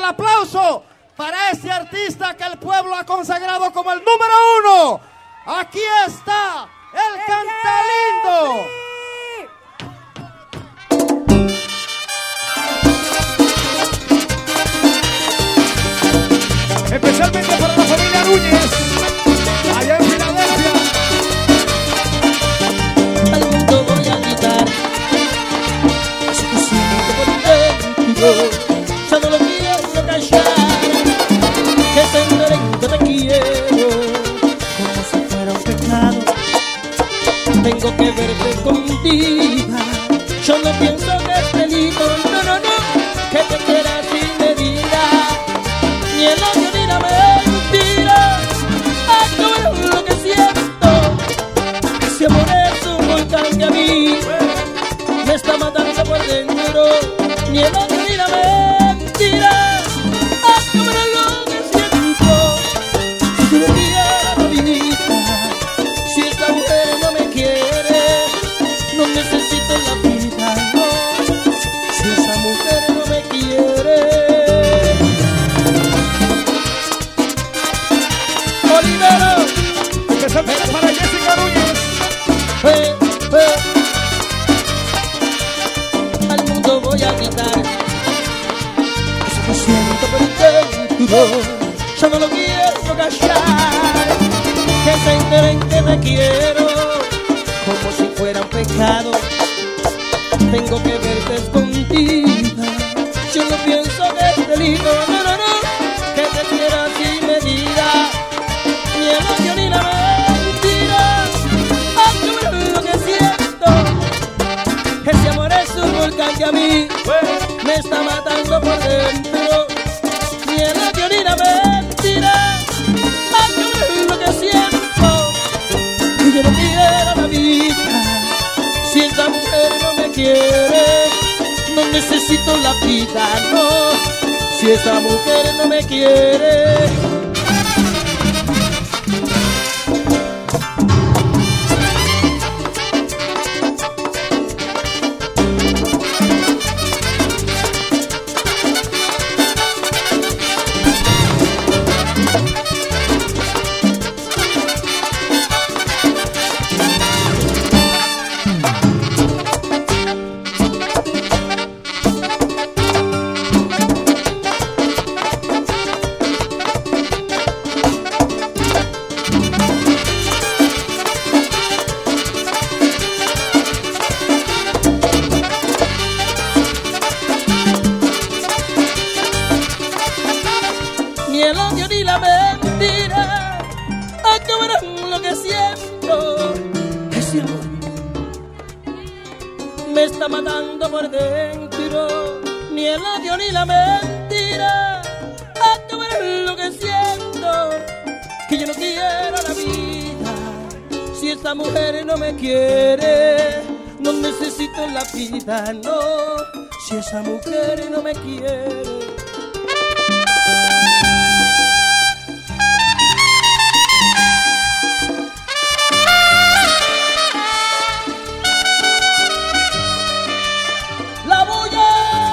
el aplauso para este artista que el pueblo ha consagrado como el número 1. Aquí está el Cantalindo. Especialmente para la familia Núñez, allá en Filadelfia. Al mundo voy a gritar, eso que siento por dentro, ya no lo quiero callar, que se entere que te quiero, como si fuera un pecado. Tengo que verte escondida, yo no pienso que es delito, no, que te quieras sin medida, ni el odio ni la mentira. Acto es lo que siento, ese amor es un volcán que a mí me está matando por dentro, ni el odio ni la mentira. Acto es lo que siento, si yo no quiero la vida, si esta mujer no me quiere, no necesito la vida, no, si esa mujer no me quiere. Olivero, Especialmente para Jessica Núñez. Al mundo voy a gritar, eso que siento por dentro, yo no lo quiero callar, que se enteren que te quiero, como si fuera un pecado. Tengo que verte escondida, yo no pienso que es delito, no, que te quieras sin medida, ni el odio ni la mentira. Acto es lo que siento, ese amor es un volcán que a mí me está matando por dentro, ni el odio ni la mentira. Acto es lo que siento, y yo no quiero la vida, si esta mujer no me quiere, no necesito la vida, no, si esta mujer no me quiere. Ni el odio ni la mentira acabarán lo que siento. Ese amor me está matando por dentro. Ni el odio ni la mentira acabarán lo que siento. Que yo no quiero la vida, si esta mujer no me quiere, no necesito la vida, no, si esa mujer no me quiere. La bulla.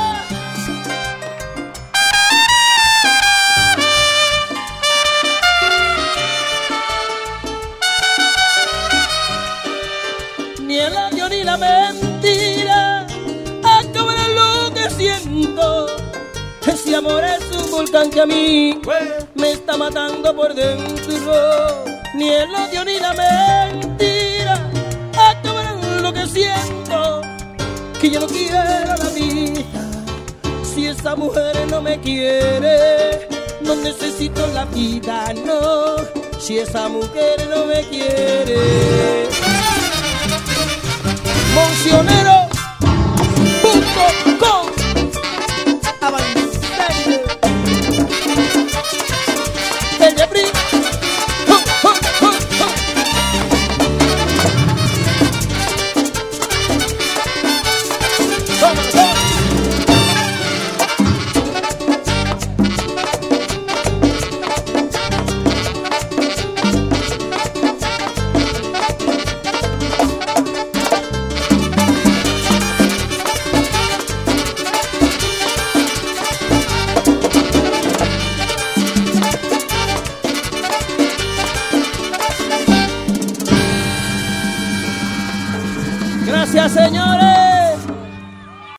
Ni el odio ni la mentira acabarán lo que siento. Ese amor es un volcán que a mí me está matando por dentro. Ni el odio ni la mentira acabarán lo que siento. Que yo no quiero la vida, si esa mujer no me quiere, no necesito la vida, no, si esa mujer no me quiere. Moncionero.com Avanzando el de Pri. Gracias, señores.